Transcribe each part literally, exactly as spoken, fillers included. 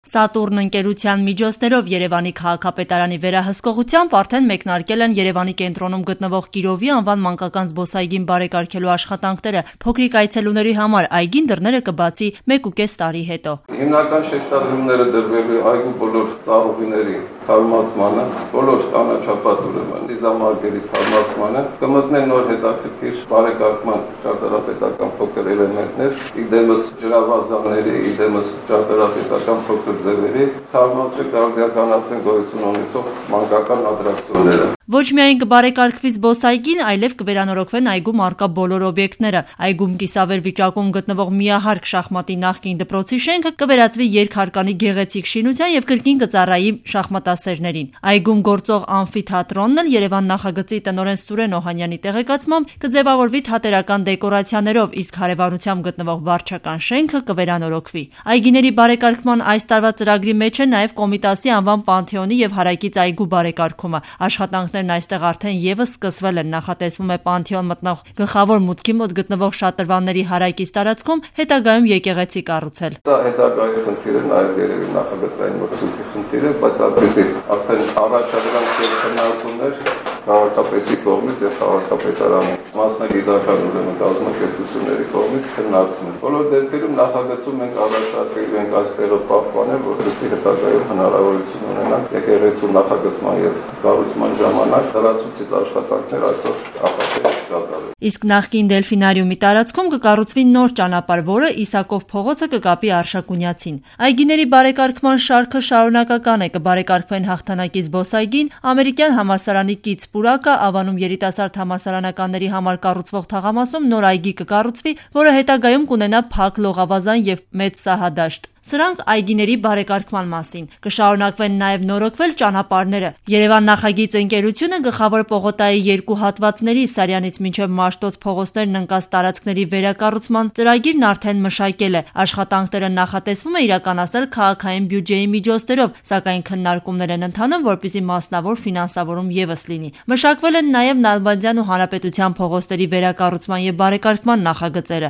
Սատուրն ընկերության միջոցներով Երևանի քաղաքապետարանի վերահսկողությամբ արդեն մեկնարկել են Երևանի կենտրոնում գտնվող Կիրովի անվան մանկական զբոսայգին բարեկարգելու աշխատանքները։ Փոքրիկ այցելուների համար այգին դռները կբացի մեկուկես տարի հետո։ Հիմնական շեշտադրումները դրվել է այգու բոլոր ծառուղիների թարմացմանը, բոլոր կանաչապատ ուրեմն դիզամարգերի թարմացմանը, կմտնեն նոր հետաքրքիր բարեկարգման ճարտարապետական փոքր էլեմենտներ, իդեմս ջրավազանների, իդեմս ճարտարապետական փոքր ձևերի, թարմացել կարդիականացնեն գոյություն ունեցող մանկական ատրակցիոնները։ Ոչ միայն կբարեկարգվի զբոսայգին, այլև կվերանորոգվեն այգում առկա բոլոր օբյեկտները։ Այգում կիսավեր վիճակում գտնվող միահարկ շախմատի նախկին դպրոցի շենքը կվերածվի երկհարկանի գեղեցիկ շինության եւ կրկին կծառայի շախմատասերներին։ Այգում գործող ամֆիթատրոնն էլ Երևան նախագծի տնօրեն Սուրեն Օհանյանի տեղեկացմամբ կձևավորվի թատերական դեկորացիաներով, իսկ հարևանությամբ գտնվող վարչական շենքը կվերանորոգվի։ Այգիների բարեկարգման այս տարվա ծրագրի մեջ է նաեւ Կոմիտասի անվան Պանթեոնի եւ Հարակից այգու բարեկարգումը։ Աշխատանքներն այստեղ արդեն եւս սկսվել են, նախատեսվում է Պանթեոն մտնող գլխավոր մուտքի մոտ գտնվող շատրվանների հարակից տարածքում հետագայում եկեղեցի կառուցել։ Սա հետագայի խնդիրը նաեւ երևի նախագծային մրցույթի խնդիր է, բայց այդպեսի արդեն առաջադրանք եւ քննարկումներ քաղաքապետի կողմից եւ քաղաքապետարանի մասնագիտական ուրեմն կազմակերպությունների կողմից քննարկվում են։ Բոլոր դեպքերում նախագծում ենք առաջարկել ենք այստեղով պահպանել, որպեսզի հետագայում հնարավորություն ունենանք եկեղեցու նախագծման եւ կառուցման ժամանակ լրացուցիչ աշխատանքներ այսօր ապահովել կատարել։ Իսկ նախկին Դելֆինարիումի տարածքում կկառուցվի նոր ճանապարհ, որը Իսակով փողոցը կկապի Արշակունյացին։ Այգիների բարեկարգման շարքը շարունակական է, կբարեկարգվեն Հաղթանակի զբոսայգին, Ամերիկյան համալսարանի կից պուրակը, Ավանում երիտասարդ համալսարանականների համար կառուցվող թաղամասում նոր այգի կկառուցվի, որը հետագայում կունենա փակ լողավազան եւ մեծ սահադաշտ։ Սրանք այգիների բարեկարգման մասին։ Կշարունակվեն նաև նորոգվել ճանապարհները։ Երևան նախագիծ ընկերությունը գլխավոր պողոտայի երկու հատվածների Սարյանից մինչև Մաշտոց փողոցներն ընկած տարածքների վերակառուցման ծրագիրն արդեն մշակել է։ Աշխատանքները նախատեսվում է իրականացնել քաղաքային բյուջեի միջոցներով, սակայն քննարկումներ են ընթանում, որպեսզի մասնավոր ֆինանսավորում ևս լինի։ Մշակվել են նաև Նալբանդյան ու Հանրապետության փողոցների վերակառուցման եւ բարեկարգման նախագծերը։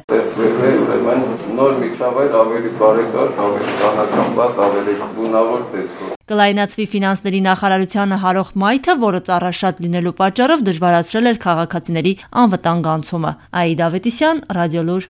Ուրեմն նոր միջավայր ավելի բարեկարգ, ավելի կանաչապատ, ավելի գունավոր տեսքով։ Կլայնացվի ֆինանսների նախարարությանը հարող մայթը, որը ծառաշատ լինելու պատճառով դժվարացրել էր քաղաքացիների անվտանգ անցումը։ Աիդ Ավետիսյան, Ռադիոլուր։